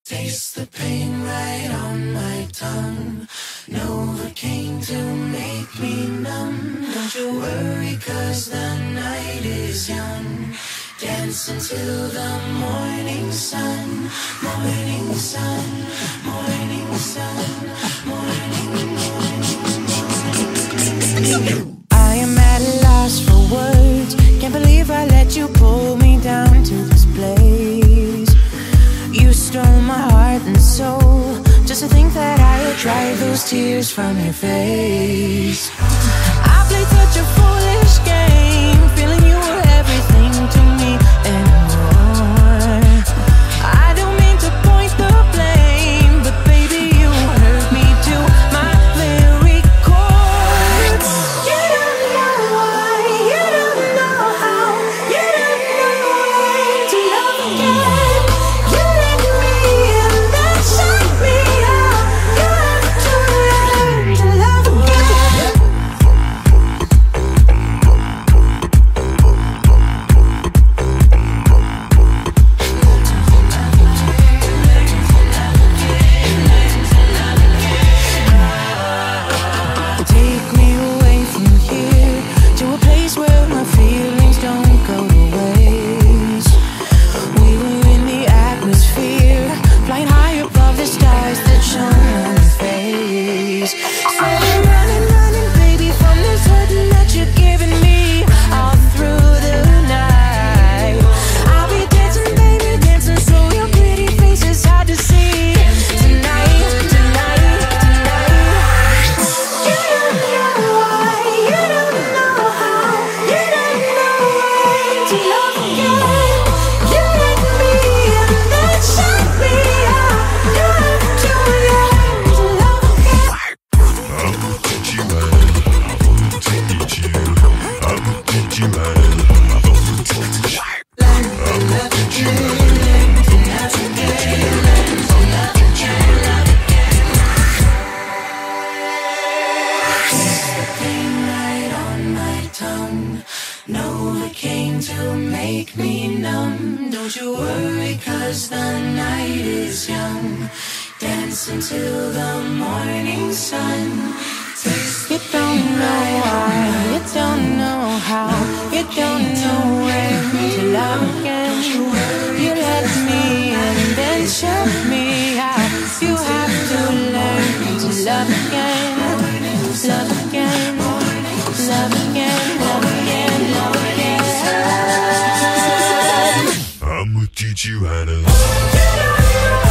Taste the pain right on my tongue. Novocaine to make me numb. Don't you worry, 'cause the night is young. Dance until the morning sun. Morning sun, morning sun, morning, morning, morning. I am at a loss for words. Can't believe I let you pull me down to this place. You stole my heart and soul, just to think that I would dry those tears from your face. I played such a foolish game, feeling you were everything to me and more. I don't mean to point the blame, but baby, you hurt me to my very core. You don't know why, you don't know how, you don't know when to love again. You let me in, then shut me out. You have to learn to love again. Take me away from here to a place where my feelings don't go to waste. We were in the atmosphere, flying high above the stars that shone on your face. So I'm running, running, baby, from this hurting that you're giving me all through the night. I'll be dancing, baby, dancing, so your pretty face is hard to see. Tonight, tonight, tonight. You don't know why, you don't know how, you don't know when to love again. You let me in, then shut me out. You have to learn to love again. I'ma teach you, man. I'ma teach you. I'ma teach you, man. I'ma teach you. I'ma teach you, man. Pain right on my tongue. Novocaine to make me numb. Don't you worry, 'cause the night is young. Dance until the morning sun. You don't know why, you don't know how, you don't know when to love again. You let me in, then shut me out. You have to learn to love again. Love again, love again, love again, love again. I'ma teach you how to. You don't know